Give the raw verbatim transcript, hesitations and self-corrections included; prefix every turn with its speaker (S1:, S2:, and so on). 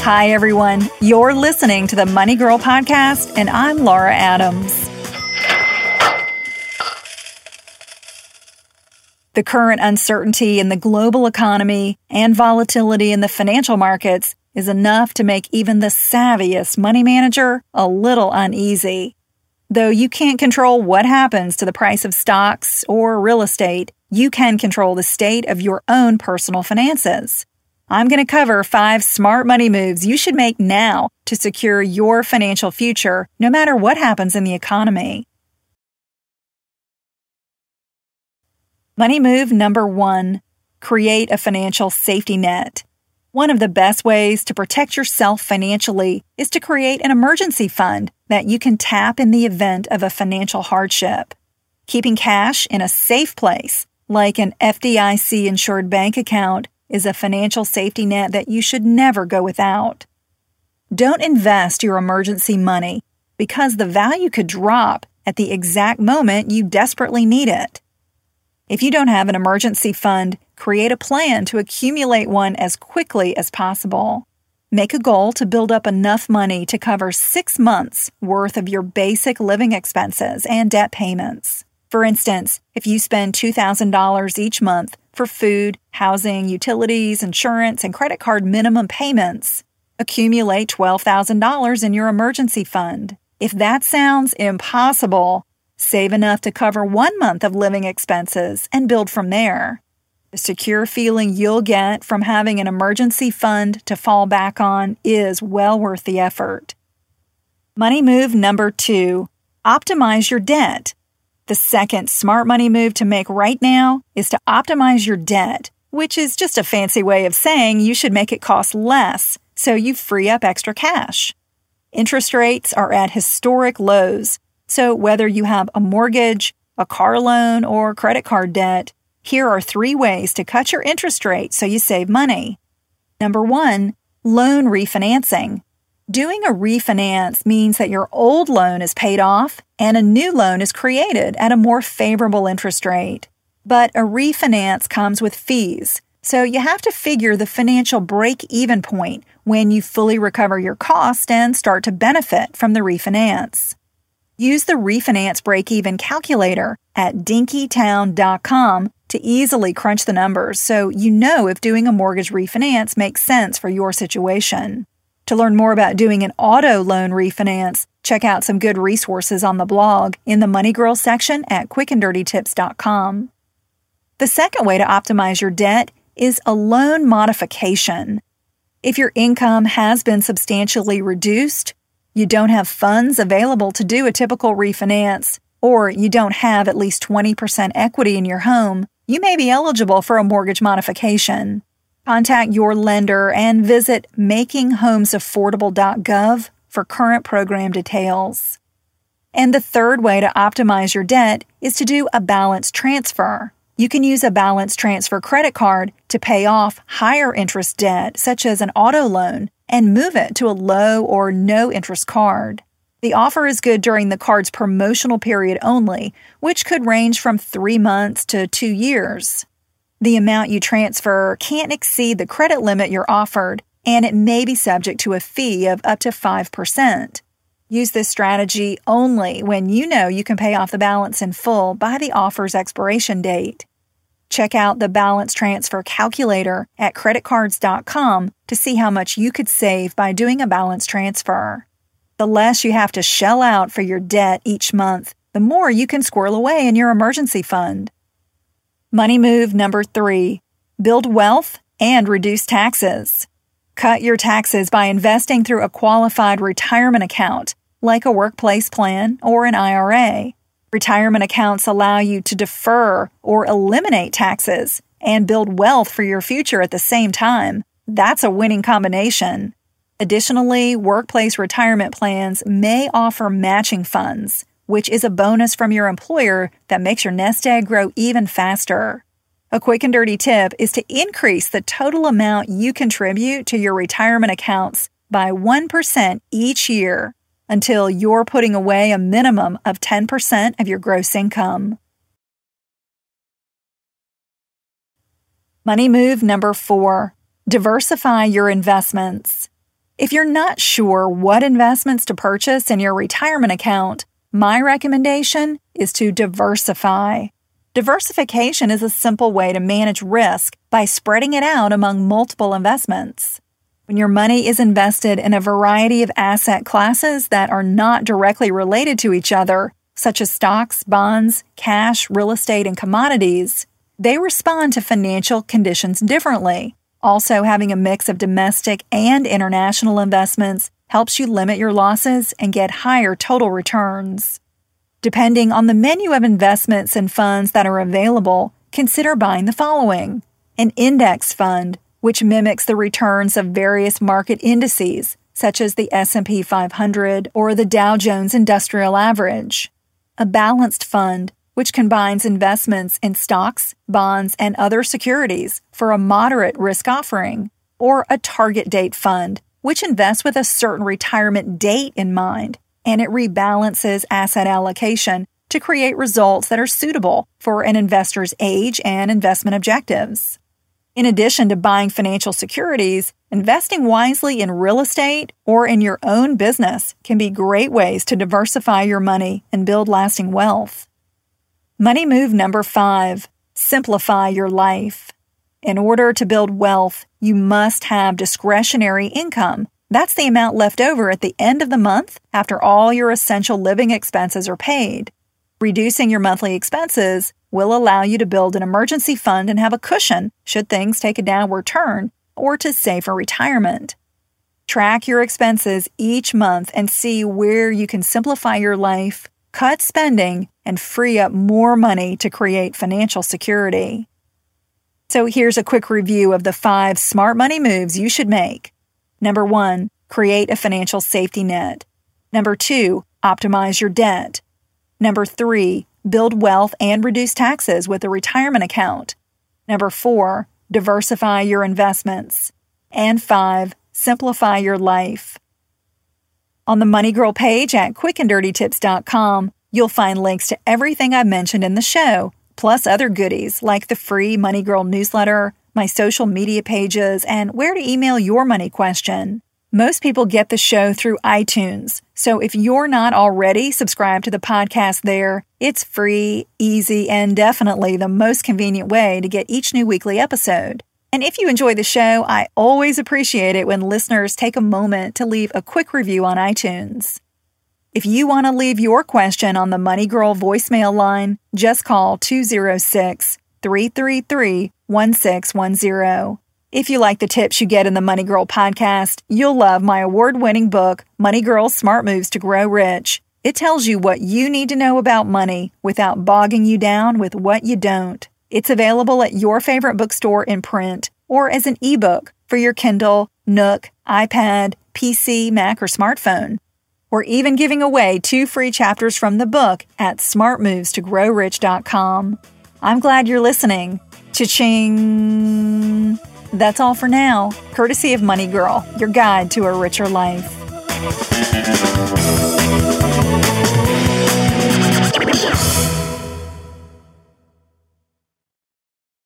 S1: Hi, everyone. You're listening to the Money Girl Podcast, and I'm Laura Adams. The current uncertainty in the global economy and volatility in the financial markets is enough to make even the savviest money manager a little uneasy. Though you can't control what happens to the price of stocks or real estate, you can control the state of your own personal finances. I'm going to cover five smart money moves you should make now to secure your financial future, no matter what happens in the economy. Money move number one, create a financial safety net. One of the best ways to protect yourself financially is to create an emergency fund that you can tap in the event of a financial hardship. Keeping cash in a safe place, like an F D I C-insured bank account, is a financial safety net that you should never go without. Don't invest your emergency money because the value could drop at the exact moment you desperately need it. If you don't have an emergency fund, create a plan to accumulate one as quickly as possible. Make a goal to build up enough money to cover six months' worth of your basic living expenses and debt payments. For instance, if you spend two thousand dollars each month for food, housing, utilities, insurance, and credit card minimum payments, accumulate twelve thousand dollars in your emergency fund. If that sounds impossible, save enough to cover one month of living expenses and build from there. The secure feeling you'll get from having an emergency fund to fall back on is well worth the effort. Money move number two, optimize your debt. The second smart money move to make right now is to optimize your debt, which is just a fancy way of saying you should make it cost less so you free up extra cash. Interest rates are at historic lows, so whether you have a mortgage, a car loan, or credit card debt, here are three ways to cut your interest rate so you save money. Number one, loan refinancing. Doing a refinance means that your old loan is paid off and a new loan is created at a more favorable interest rate. But a refinance comes with fees, so you have to figure the financial break-even point when you fully recover your cost and start to benefit from the refinance. Use the refinance break-even calculator at dinky town dot com to easily crunch the numbers so you know if doing a mortgage refinance makes sense for your situation. To learn more about doing an auto loan refinance, check out some good resources on the blog in the Money Girl section at quick and dirty tips dot com. The second way to optimize your debt is a loan modification. If your income has been substantially reduced, you don't have funds available to do a typical refinance, or you don't have at least twenty percent equity in your home, you may be eligible for a mortgage modification. Contact your lender and visit making homes affordable dot gov for current program details. And the third way to optimize your debt is to do a balance transfer. You can use a balance transfer credit card to pay off higher interest debt, such as an auto loan, and move it to a low or no interest card. The offer is good during the card's promotional period only, which could range from three months to two years. The amount you transfer can't exceed the credit limit you're offered, and it may be subject to a fee of up to five percent. Use this strategy only when you know you can pay off the balance in full by the offer's expiration date. Check out the balance transfer calculator at credit cards dot com to see how much you could save by doing a balance transfer. The less you have to shell out for your debt each month, the more you can squirrel away in your emergency fund. Money move number three, build wealth and reduce taxes. Cut your taxes by investing through a qualified retirement account, like a workplace plan or an I R A. Retirement accounts allow you to defer or eliminate taxes and build wealth for your future at the same time. That's a winning combination. Additionally, workplace retirement plans may offer matching funds, which is a bonus from your employer that makes your nest egg grow even faster. A quick and dirty tip is to increase the total amount you contribute to your retirement accounts by one percent each year until you're putting away a minimum of ten percent of your gross income. Money move number four, diversify your investments. If you're not sure what investments to purchase in your retirement account, my recommendation is to diversify. Diversification is a simple way to manage risk by spreading it out among multiple investments. When your money is invested in a variety of asset classes that are not directly related to each other, such as stocks, bonds, cash, real estate, and commodities, they respond to financial conditions differently. Also, having a mix of domestic and international investments helps you limit your losses and get higher total returns. Depending on the menu of investments and funds that are available, consider buying the following: an index fund, which mimics the returns of various market indices, such as the S and P five hundred or the Dow Jones Industrial Average; a balanced fund, which combines investments in stocks, bonds, and other securities for a moderate risk offering; or a target date fund, which invests with a certain retirement date in mind, and it rebalances asset allocation to create results that are suitable for an investor's age and investment objectives. In addition to buying financial securities, investing wisely in real estate or in your own business can be great ways to diversify your money and build lasting wealth. Money move number five, simplify your life. In order to build wealth, you must have discretionary income. That's the amount left over at the end of the month after all your essential living expenses are paid. Reducing your monthly expenses will allow you to build an emergency fund and have a cushion should things take a downward turn, or to save for retirement. Track your expenses each month and see where you can simplify your life, cut spending, and free up more money to create financial security. So here's a quick review of the five smart money moves you should make. Number one, create a financial safety net. Number two, optimize your debt. Number three, build wealth and reduce taxes with a retirement account. Number four, diversify your investments. And five, simplify your life. On the Money Girl page at quick and dirty tips dot com, you'll find links to everything I've mentioned in the show, plus other goodies like the free Money Girl newsletter, my social media pages, and where to email your money question. Most people get the show through iTunes, so if you're not already subscribed to the podcast there, it's free, easy, and definitely the most convenient way to get each new weekly episode. And if you enjoy the show, I always appreciate it when listeners take a moment to leave a quick review on iTunes. If you want to leave your question on the Money Girl voicemail line, just call two oh six, three three three, one six one zero. If you like the tips you get in the Money Girl podcast, you'll love my award-winning book, Money Girl Smart Moves to Grow Rich. It tells you what you need to know about money without bogging you down with what you don't. It's available at your favorite bookstore in print or as an ebook for your Kindle, Nook, iPad, P C, Mac, or smartphone. We're even giving away two free chapters from the book at smart moves to grow rich dot com. I'm glad you're listening. Cha-ching! That's all for now, courtesy of Money Girl, your guide to a richer life.